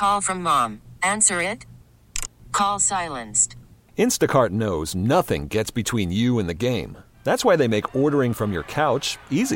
Call from mom. Answer it. Call silenced. Instacart knows nothing gets between you and the game. That's why they make ordering from your couch easy.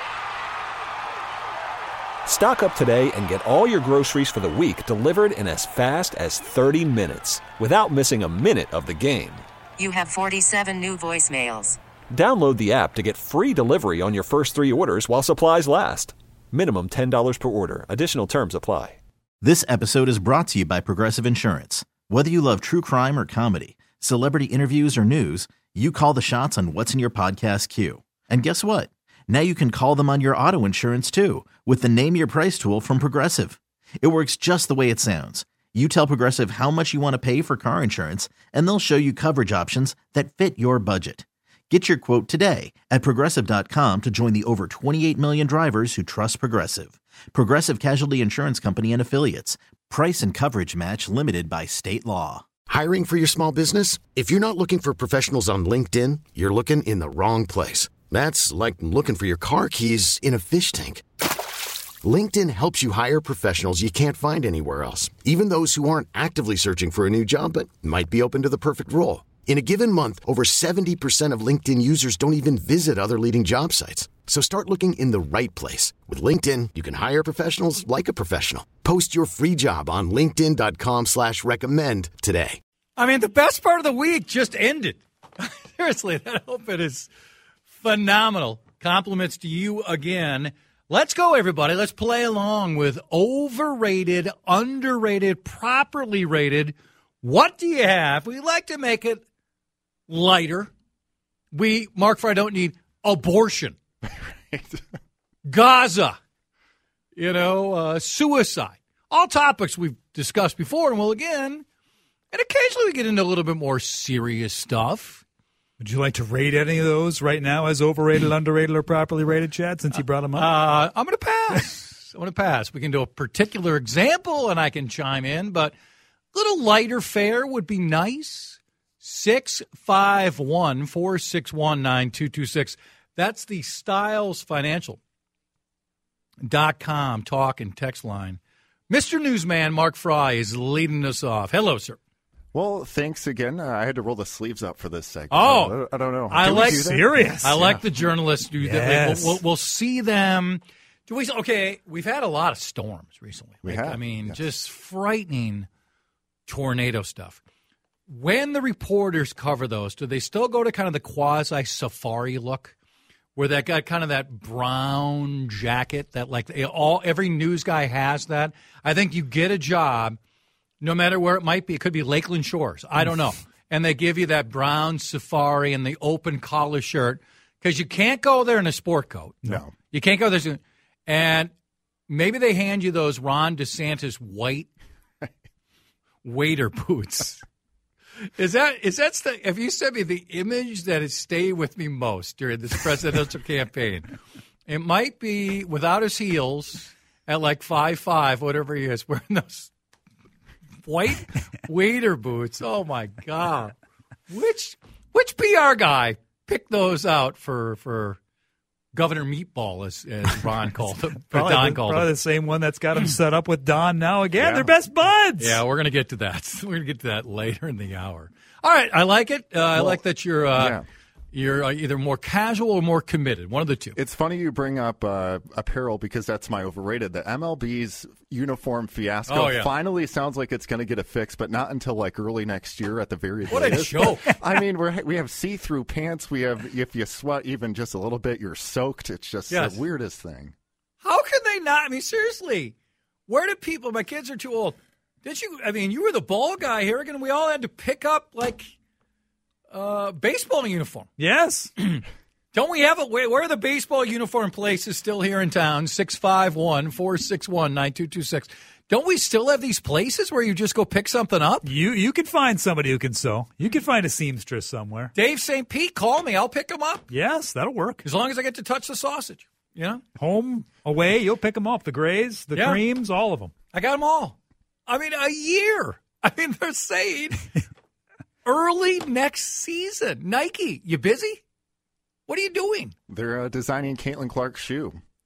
Stock up today and get all your groceries for the week delivered in as fast as 30 minutes without missing a minute of the game. You have 47 new voicemails. Download the app to get free delivery on your first 3 orders while supplies last. Minimum $10 per order. Additional terms apply. This episode is brought to you by Progressive Insurance. Whether you love true crime or comedy, celebrity interviews or news, you call the shots on what's in your podcast queue. And guess what? Now you can call them on your auto insurance too with the Name Your Price tool from Progressive. It works just the way it sounds. You tell Progressive how much you want to pay for car insurance, and they'll show you coverage options that fit your budget. Get your quote today at Progressive.com to join the over 28 million drivers who trust Progressive. Progressive Casualty Insurance Company and Affiliates. Price and coverage match limited by state law. Hiring for your small business? If you're not looking for professionals on LinkedIn, you're looking in the wrong place. That's like looking for your car keys in a fish tank. LinkedIn helps you hire professionals you can't find anywhere else, even those who aren't actively searching for a new job but might be open to the perfect role. In a given month, over 70% of LinkedIn users don't even visit other leading job sites. So start looking in the right place. With LinkedIn, you can hire professionals like a professional. Post your free job on linkedin.com/recommend today. I mean, the best part of the week just ended. Seriously, that open is phenomenal. Compliments to you again. Let's go, everybody. Let's play along with overrated, underrated, properly rated. What do you have? We like to make it lighter. Mark Fry, don't need abortion. Gaza. Suicide. All topics we've discussed before and will again. And occasionally we get into a little bit more serious stuff. Would you like to rate any of those right now as overrated, underrated, or properly rated, Chad, since you brought them up? I'm going to pass. We can do a particular example, and I can chime in, but a little lighter fare would be nice. 651-461-9226. That's the StylesFinancial.com talk and text line. Mr. Newsman Mark Fry is leading us off. Hello, sir. Well, thanks again. I had to roll the sleeves up for this segment. Oh, I don't know. I like serious. I like the journalists do that. Yes. We'll see them. We've had a lot of storms recently. Just frightening tornado stuff. When the reporters cover those, do they still go to kind of the quasi-safari look? Where that got kind of that brown jacket that every news guy has that. I think you get a job, no matter where it might be. It could be Lakeland Shores. I don't know. And they give you that brown safari and the open collar shirt because you can't go there in a sport coat. No. You can't go there. And maybe they hand you those Ron DeSantis white waiter boots. Have you sent me the image that has stayed with me most during this presidential campaign? It might be without his heels at like 5'5", whatever he is, wearing those white waiter boots. Oh my God. Which PR guy picked those out for Governor Meatball, as Ron called him? Probably the same one that's got him set up with Don now again. Yeah. They're best buds. Yeah, we're going to get to that. We're going to get to that later in the hour. All right, I like it. I like that you're either more casual or more committed, one of the two. It's funny you bring up apparel because that's my overrated. The MLB's uniform fiasco finally sounds like it's going to get a fix, but not until like early next year at the very latest. What a joke. I mean, we have see-through pants. We have, if you sweat even just a little bit, you're soaked. It's just the weirdest thing. How can they not? I mean, seriously, where do people, my kids are too old. You were the ball guy, Harrigan. We all had to pick up baseball uniform. Yes. Don't we have where are the baseball uniform places still here in town? 651-461-9226. Don't we still have these places where you just go pick something up? You could find somebody who can sew. You could find a seamstress somewhere. Dave St. Pete, call me. I'll pick them up. Yes, that'll work. As long as I get to touch the sausage. Home, away, you'll pick them up. The grays, the creams, all of them. I got them all. I mean, a year. I mean, they're saying early next season. Nike, you busy? What are you doing? They're designing Caitlin Clark's shoe.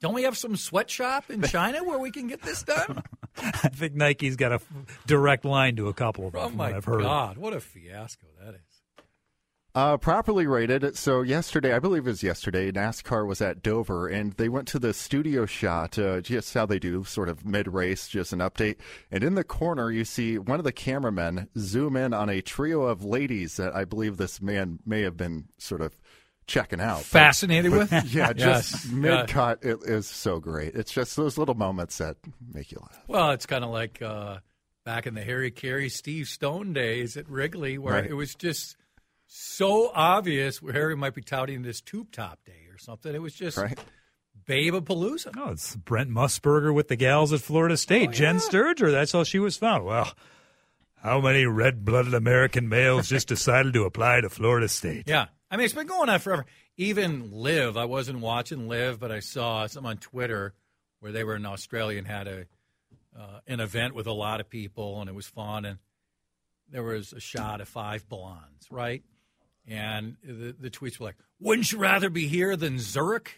Don't we have some sweatshop in China where we can get this done? I think Nike's got a direct line to a couple of them. Oh, my God. What a fiasco that is. Properly rated. So yesterday, I believe it was yesterday, NASCAR was at Dover, and they went to the studio shot, just how they do, sort of mid-race, just an update. And in the corner, you see one of the cameramen zoom in on a trio of ladies that I believe this man may have been sort of checking out. Fascinated with? Yeah, just mid-cut. It is so great. It's just those little moments that make you laugh. Well, it's kind of like back in the Harry Carey, Steve Stone days at Wrigley, where it was just so obvious where Harry might be touting this tube top day or something. It was just Babe-a-palooza. No, it's Brent Musburger with the gals at Florida State. Jen Sturger, that's how she was found. Well, how many red-blooded American males just decided to apply to Florida State? Yeah. I mean, it's been going on forever. Even Liv, I wasn't watching Liv, but I saw something on Twitter where they were in Australia and had an event with a lot of people, and it was fun. And there was a shot of 5 blondes, right? And the tweets were like, wouldn't you rather be here than Zurich?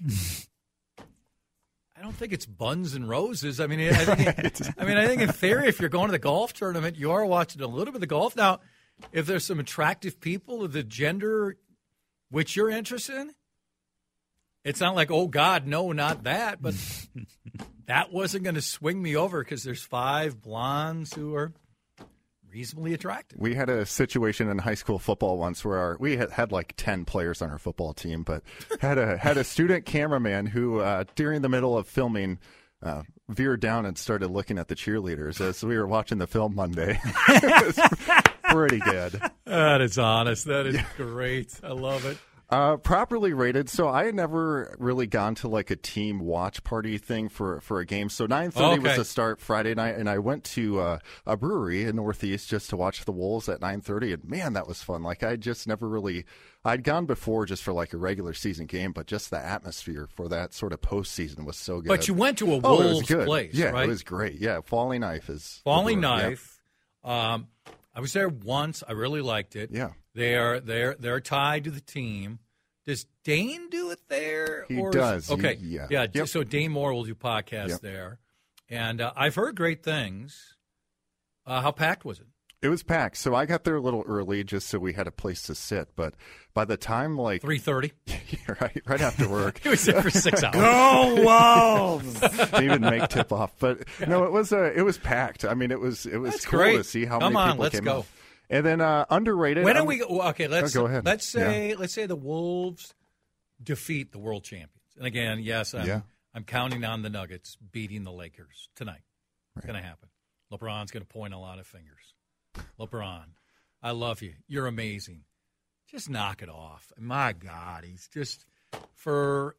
I don't think it's buns and roses. I mean, I think in theory, if you're going to the golf tournament, you are watching a little bit of the golf. Now, if there's some attractive people of the gender which you're interested in, it's not like, oh, God, no, not that. But that wasn't going to swing me over because there's 5 blondes who are reasonably attractive. We had a situation in high school football once where we had like 10 players on our football team, but had a student cameraman who, during the middle of filming, veered down and started looking at the cheerleaders as we were watching the film Monday. It was pretty good. That is honest. That is great. I love it. Properly rated. So I had never really gone to like a team watch party thing for a game. So 9:30 was the start Friday night, and I went to a brewery in Northeast just to watch the Wolves at 9:30. And man, that was fun. Like I just never really. I'd gone before just for like a regular season game, but just the atmosphere for that sort of postseason was so good. But you went to a Wolves place, yeah, right? It was great. Yeah, Falling Knife is Falling Knife. Yep. I was there once. I really liked it. Yeah, they're tied to the team. Does Dane do it there? He does. Okay. Yeah. Yep. So Dane Moore will do podcasts there, and I've heard great things. How packed was it? It was packed. So I got there a little early just so we had a place to sit. But by the time 3:30, right after work, he was there for 6 hours. Go Wolves! Didn't even make tip off. But no, it was packed. I mean, it was That's cool great. to see how many people came out. And then underrated. When are we? Okay, let's go ahead. Let's say the Wolves defeat the world champions. And again, yes, I'm counting on the Nuggets beating the Lakers tonight. It's going to happen. LeBron's going to point a lot of fingers. LeBron, I love you. You're amazing. Just knock it off. My God, he's just for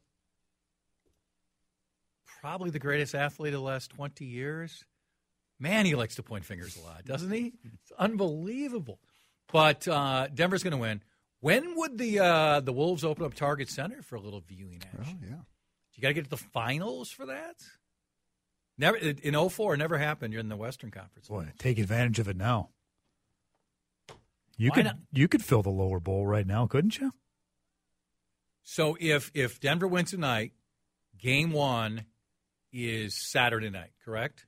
probably the greatest athlete of the last 20 years. Man, he likes to point fingers a lot, doesn't he? It's unbelievable. But Denver's going to win. When would the Wolves open up Target Center for a little viewing action? Oh, yeah. You got to get to the finals for that? Never in 2004, it never happened. You're in the Western Conference. Boy, take advantage of it now. You could fill the lower bowl right now, couldn't you? So if Denver wins tonight, game 1 is Saturday night, correct?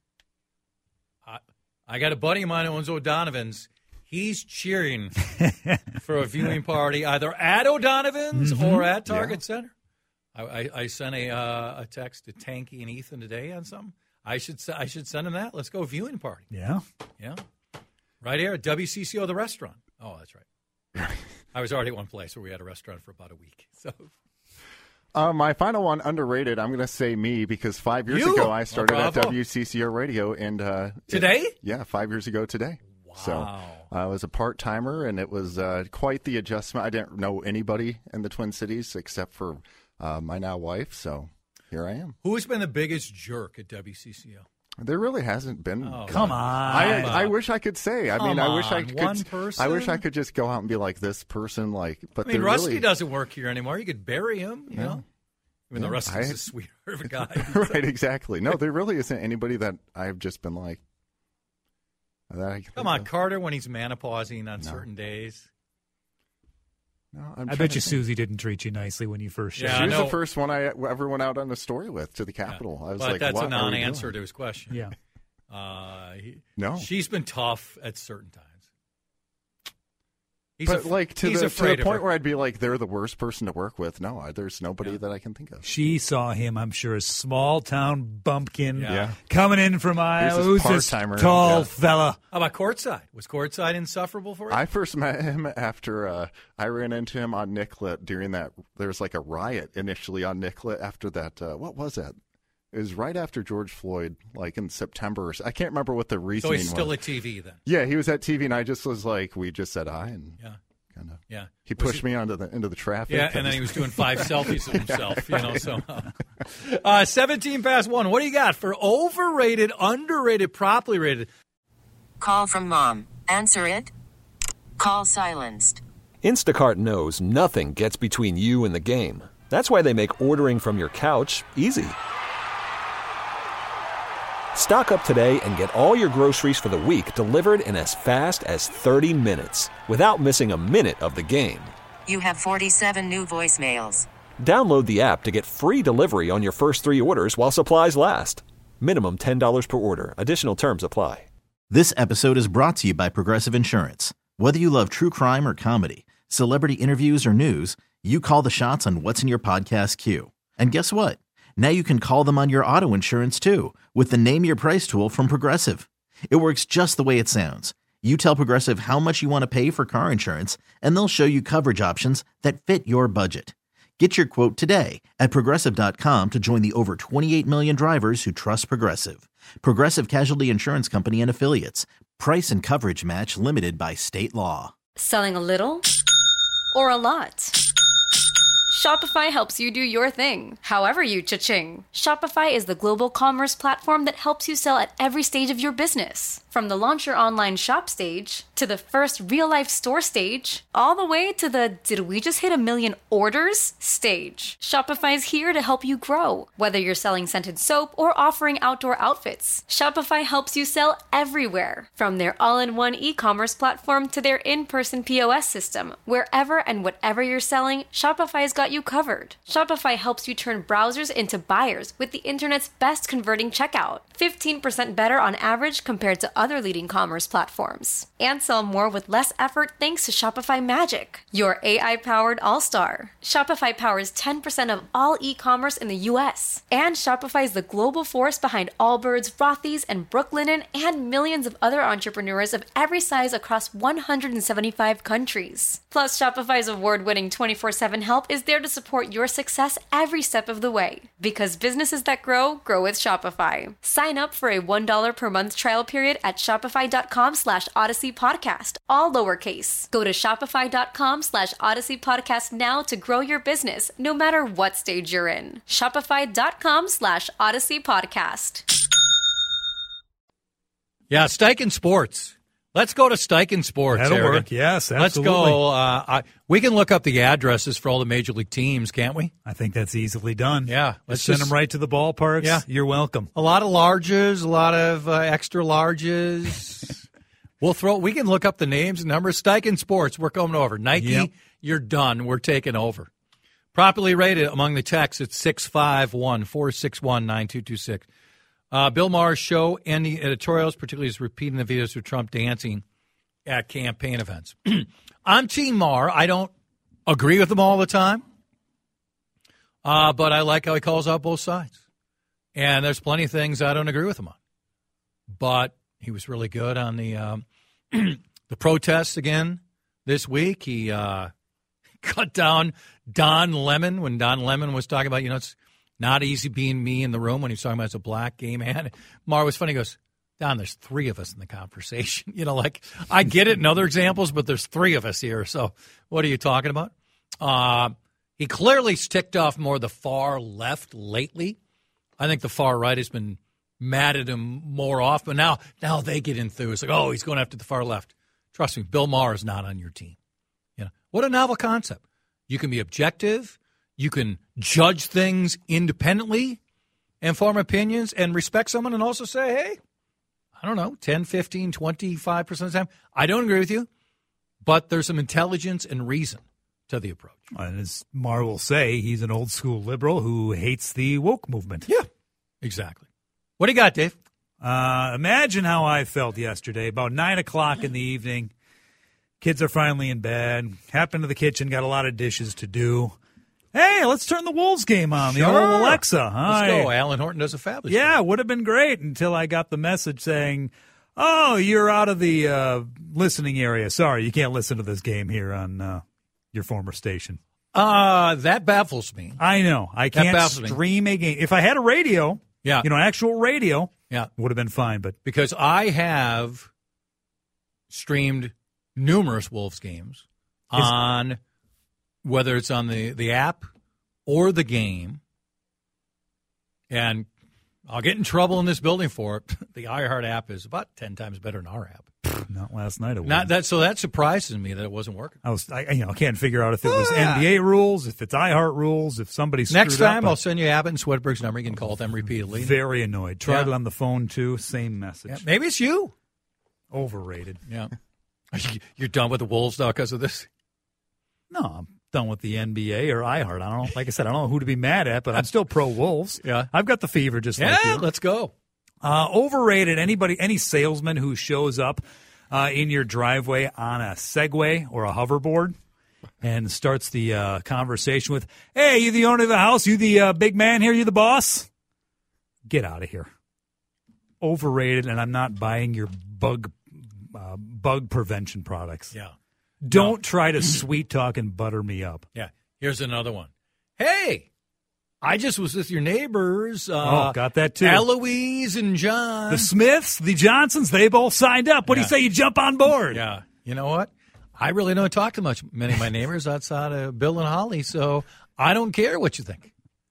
I got a buddy of mine who owns O'Donovan's. He's cheering for a viewing party either at O'Donovan's or at Target Center. I sent a text to Tanky and Ethan today on something. I should send him that. Let's go viewing party. Yeah. Yeah. Right here at WCCO, the restaurant. Oh, that's right. I was already at one place where we had a restaurant for about a week. So. My final one, underrated, I'm going to say me, because 5 years ago I started at WCCO Radio. And today? 5 years ago today. Wow. So I was a part-timer, and it was quite the adjustment. I didn't know anybody in the Twin Cities except for my now wife, so here I am. Who has been the biggest jerk at WCCO? There really hasn't been. Oh, come on! I wish I could say. I mean, I wish I could. One person? I wish I could just go out and be like this person. Like, but I mean, Rusty doesn't work here anymore. You could bury him. You know, even though Rusty's a sweetheart of a guy. Right? Exactly. No, there really isn't anybody that I've just been like. Come on, Carter, when he's menopausing on certain days. No, I bet you Susie didn't treat you nicely when you first showed up. She was the first one I ever went out on a story with to the Capitol. I was but like, that's what a non-answer to his question. Yeah. No. She's been tough at certain times. To the point where I'd be like, they're the worst person to work with. No, there's nobody that I can think of. She saw him, I'm sure, a small-town bumpkin coming in from Iowa. Who's this tall fella? How about courtside? Was courtside insufferable for you? I first met him after I ran into him on Nicollet during that. There was like a riot initially on Nicollet after that. What was that? It was right after George Floyd, like in September. I can't remember what the reasoning was. So he's still at TV then? Yeah, he was at TV, and I just was like, we just said hi, and he pushed me into the traffic. Yeah, and then he was doing 5 selfies of himself, 17 past 1. What do you got for overrated, underrated, properly rated? Call from mom. Answer it. Call silenced. Instacart knows nothing gets between you and the game. That's why they make ordering from your couch easy. Stock up today and get all your groceries for the week delivered in as fast as 30 minutes without missing a minute of the game. You have 47 new voicemails. Download the app to get free delivery on your first 3 orders while supplies last. Minimum $10 per order. Additional terms apply. This episode is brought to you by Progressive Insurance. Whether you love true crime or comedy, celebrity interviews or news, you call the shots on what's in your podcast queue. And guess what? Now you can call them on your auto insurance too with the Name Your Price tool from Progressive. It works just the way it sounds. You tell Progressive how much you want to pay for car insurance, and they'll show you coverage options that fit your budget. Get your quote today at Progressive.com to join the over 28 million drivers who trust Progressive. Progressive Casualty Insurance Company and Affiliates. Price and coverage match limited by state law. Selling a little or a lot? Shopify helps you do your thing, however you cha-ching. Shopify is the global commerce platform that helps you sell at every stage of your business. From the launch your online shop stage, to the first real-life store stage, all the way to the did we just hit 1 million orders stage. Shopify's here to help you grow. Whether you're selling scented soap or offering outdoor outfits, Shopify helps you sell everywhere. From their all-in-one e-commerce platform to their in-person POS system, wherever and whatever you're selling, Shopify's got you covered. Shopify helps you turn browsers into buyers with the internet's best converting checkout. 15% better on average compared to other leading commerce platforms. And sell more with less effort thanks to Shopify Magic, your AI-powered all-star. Shopify powers 10% of all e-commerce in the U.S. And Shopify is the global force behind Allbirds, Rothy's, and Brooklinen, and millions of other entrepreneurs of every size across 175 countries. Plus, Shopify's award-winning 24/7 help is there to support your success every step of the way. Because businesses that grow, grow with Shopify. Sign up for a $1 per month trial period at shopify.com/Odyssey Podcast, all lowercase. Go to shopify.com/Odyssey Podcast now to grow your business, no matter what stage you're in. Shopify.com/Odyssey Podcast. Yeah, Steichen Sports. Let's go to Steichen Sports. That'll Aaron. work. Yes, absolutely. Let's go. We can look up the addresses for all the major league teams, can't we? I think that's easily done. Yeah. Let's send them right to the ballparks. Yeah. You're welcome. A lot of larges, a lot of extra larges. We can look up the names and numbers. Steichen Sports, we're coming over. Nike, You're done. We're taking over. Properly rated among the texts, it's 651-461-9226. Bill Maher's show and the editorials, particularly his repeating the videos of Trump dancing at campaign events. I'm Team Maher. I don't agree with him all the time, but I like how he calls out both sides. And there's plenty of things I don't agree with him on. But he was really good on the the protests again this week. He cut down Don Lemon when Don Lemon was talking about, it's not easy being me in the room when he was talking about as a black gay man. Maher was funny. He goes, Don, there's 3 of us in the conversation. I get it in other examples, but there's 3 of us here. So what are you talking about? He clearly ticked off more the far left lately. I think the far right has been mad at him more often. Now they get enthused. Like, he's going after the far left. Trust me, Bill Maher is not on your team. What a novel concept. You can be objective. You can judge things independently and form opinions and respect someone and also say, hey, I don't know, 10, 15, 25% of the time, I don't agree with you, but there's some intelligence and reason to the approach. And as Mar will say, he's an old school liberal who hates the woke movement. Yeah, exactly. What do you got, Dave? Imagine how I felt yesterday, about 9 o'clock in the evening. Kids are finally in bed. Happened to the kitchen, got a lot of dishes to do. Hey, let's turn the Wolves game on, the old Alexa. Let's go. Alan Horton does a fabulous job. Yeah, would have been great until I got the message saying, oh, you're out of the listening area. Sorry, you can't listen to this game here on your former station. That baffles me. I know. I can't stream a game. If I had a radio, actual radio, would have been fine. But because I have streamed numerous Wolves games on, whether it's on the app or the game, and I'll get in trouble in this building for it. The iHeart app is about 10 times better than our app. Not last night. So that surprises me that it wasn't working. I can't figure out if it was NBA rules, if it's iHeart rules, if somebody screwed Next time up. I'll send you Abbott and Swedberg's number. You can call them repeatedly. Very annoyed. Tried it on the phone too. Same message. Yeah, maybe it's you. Overrated. Yeah. You're done with the Wolves now because of this? No, I'm done with the NBA or iHeart. I don't know. Like I said, I don't know who to be mad at, but I'm still pro Wolves. Yeah. I've got the fever just like you. Yeah, let's go. Overrated. Any salesman who shows up in your driveway on a Segway or a hoverboard and starts the conversation with, hey, you the owner of the house? You the big man here? You the boss? Get out of here. Overrated, and I'm not buying your bug prevention products. Yeah. Don't try to sweet talk and butter me up. Yeah. Here's another one. Hey, I just was with your neighbors. Got that too. Eloise and John. The Smiths, the Johnsons, they both signed up. What do you say you jump on board? Yeah. You know what? I really don't talk to many of my neighbors outside of Bill and Holly, so I don't care what you think.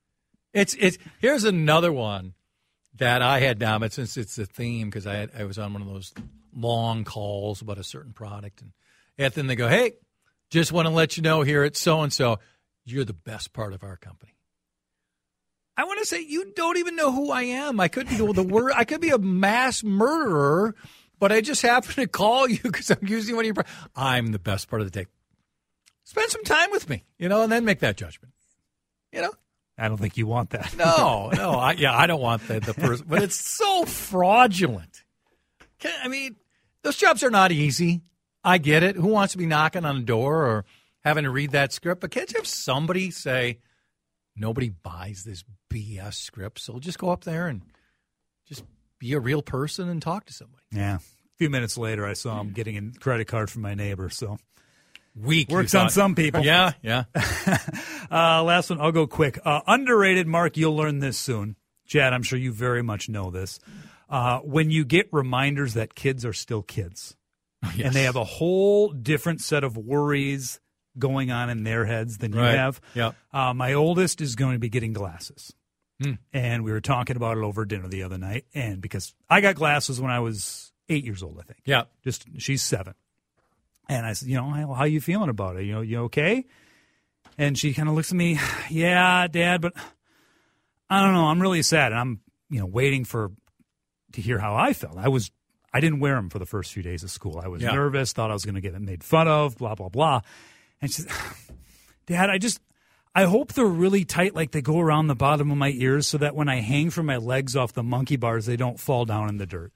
Here's another one that I had down, but since it's a theme, because I was on one of those long calls about a certain product, and then they go, hey, just want to let you know here at so-and-so, you're the best part of our company. I want to say, you don't even know who I am. I could be I could be a mass murderer, but I just happen to call you because I'm using one of your. I'm the best part of the day. Spend some time with me, and then make that judgment. I don't think you want that. No, I don't want the person, but it's so fraudulent. I mean, those jobs are not easy. I get it. Who wants to be knocking on a door or having to read that script? But can't you have somebody say, nobody buys this BS script, so just go up there and just be a real person and talk to somebody. Yeah. A few minutes later, I saw him getting a credit card from my neighbor, so weak. Works on some people. Yeah. Last one, I'll go quick. Underrated, Mark, you'll learn this soon. Chad, I'm sure you very much know this. When you get reminders that kids are still kids, and they have a whole different set of worries going on in their heads than you have. Yeah. My oldest is going to be getting glasses. And we were talking about it over dinner the other night. And because I got glasses when I was 8 years old, I think. Yeah. She's 7. And I said, how you feeling about it? You okay? And she kind of looks at me, yeah, Dad, but I don't know. I'm really sad. And I'm, waiting to hear how I felt. I didn't wear them for the first few days of school. I was nervous, thought I was going to get made fun of, blah, blah, blah. And she said, Dad, I hope they're really tight, like they go around the bottom of my ears so that when I hang from my legs off the monkey bars, they don't fall down in the dirt.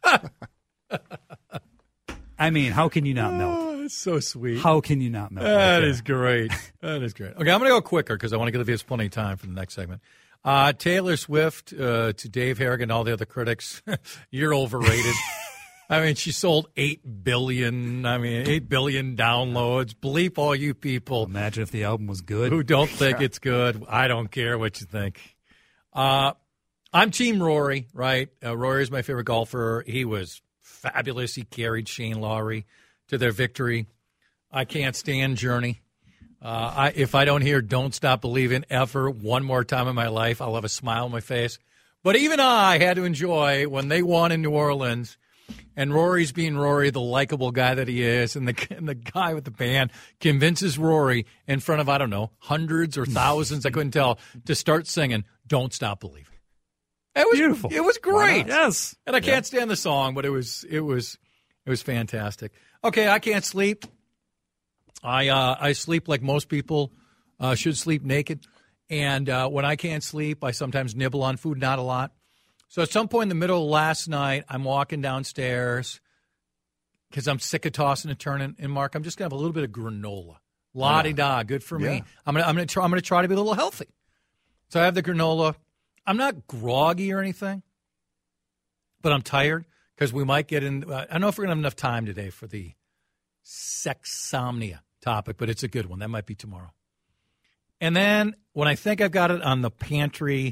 I mean, how can you not melt? Oh, it's so sweet. How can you not melt? That is great. That is great. Okay, I'm going to go quicker because I want to give us plenty of time for the next segment. Taylor Swift, to Dave Harrigan, all the other critics, you're overrated. I mean, she sold 8 billion downloads. Bleep all you people. Imagine if the album was good. Who don't think it's good. I don't care what you think. I'm Team Rory, right? Rory is my favorite golfer. He was fabulous. He carried Shane Lowry to their victory. I can't stand Journey. If I don't hear Don't Stop Believing ever one more time in my life, I'll have a smile on my face. But even I had to enjoy when they won in New Orleans. And Rory's being Rory, the likable guy that he is, and the guy with the band convinces Rory in front of, I don't know, hundreds or thousands, I couldn't tell, to start singing Don't Stop Believing. It was beautiful. It was great. Yes. And I can't stand the song, but it was fantastic. Okay, I can't sleep. I sleep like most people should sleep, naked. And when I can't sleep, I sometimes nibble on food, not a lot. So at some point in the middle of last night, I'm walking downstairs because I'm sick of tossing and turning. And Mark, I'm just gonna have a little bit of granola. La-di-da, good for me. I'm gonna try to be a little healthy. So I have the granola. I'm not groggy or anything, but I'm tired because we might get in. I don't know if we're gonna have enough time today for the sexsomnia topic, but it's a good one. That might be tomorrow. And then when I think I've got it on the pantry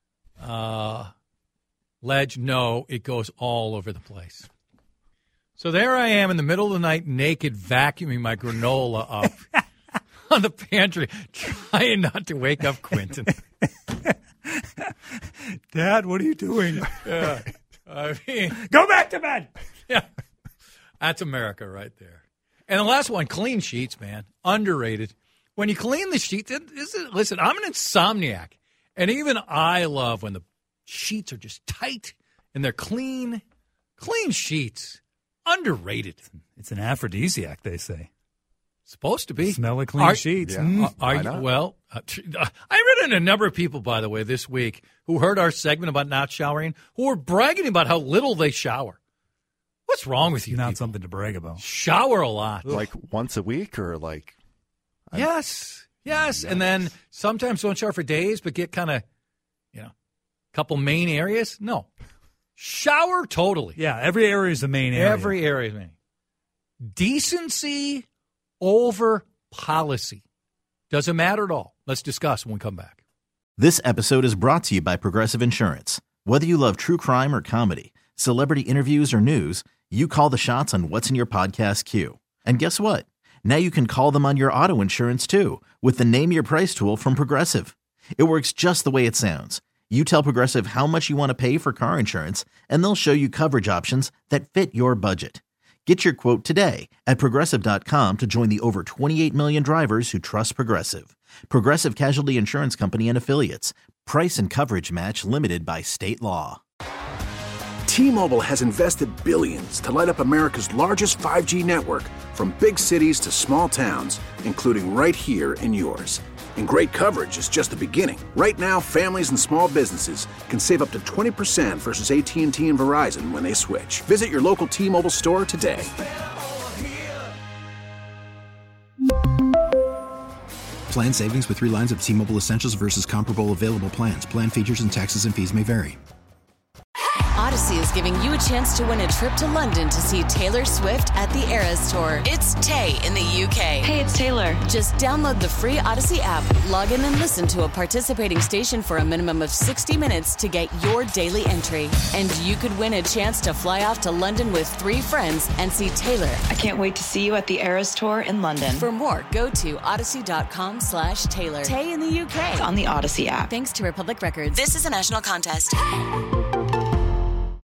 ledge, no, it goes all over the place. So there I am in the middle of the night, naked, vacuuming my granola up on the pantry, trying not to wake up Quentin. Dad, what are you doing? Yeah. I mean, go back to bed. Yeah. That's America right there. And the last one, clean sheets, man. Underrated. When you clean the sheets, listen, I'm an insomniac. And even I love when the sheets are just tight and they're clean. Clean sheets. Underrated. It's an aphrodisiac, they say. Supposed to be. Smell of clean sheets. Yeah. Well, I read in a number of people, by the way, this week who heard our segment about not showering, who were bragging about how little they shower. What's wrong with you? Not people? something to brag about. Shower a lot. Like once a week or like? Yes. And then sometimes don't shower for days, but get kind of, a couple main areas. No. Shower totally. Yeah, every area is the main area. Every area is main. Decency over policy. Doesn't matter at all. Let's discuss when we come back. This episode is brought to you by Progressive Insurance. Whether you love true crime or comedy, celebrity interviews or news, you call the shots on what's in your podcast queue. And guess what? Now you can call them on your auto insurance too with the Name Your Price tool from Progressive. It works just the way it sounds. You tell Progressive how much you want to pay for car insurance, and they'll show you coverage options that fit your budget. Get your quote today at Progressive.com to join the over 28 million drivers who trust Progressive. Progressive Casualty Insurance Company and Affiliates. Price and coverage match limited by state law. T-Mobile has invested billions to light up America's largest 5G network, from big cities to small towns, including right here in yours. And great coverage is just the beginning. Right now, families and small businesses can save up to 20% versus AT&T and Verizon when they switch. Visit your local T-Mobile store today. Plan savings with 3 lines of T-Mobile Essentials versus comparable available plans. Plan features and taxes and fees may vary. Odyssey is giving you a chance to win a trip to London to see Taylor Swift at the Eras Tour. It's Tay in the UK. Hey, it's Taylor. Just download the free Odyssey app, log in and listen to a participating station for a minimum of 60 minutes to get your daily entry. And you could win a chance to fly off to London with 3 friends and see Taylor. I can't wait to see you at the Eras Tour in London. For more, go to odyssey.com/Taylor. Tay in the UK. It's on the Odyssey app. Thanks to Republic Records. This is a national contest.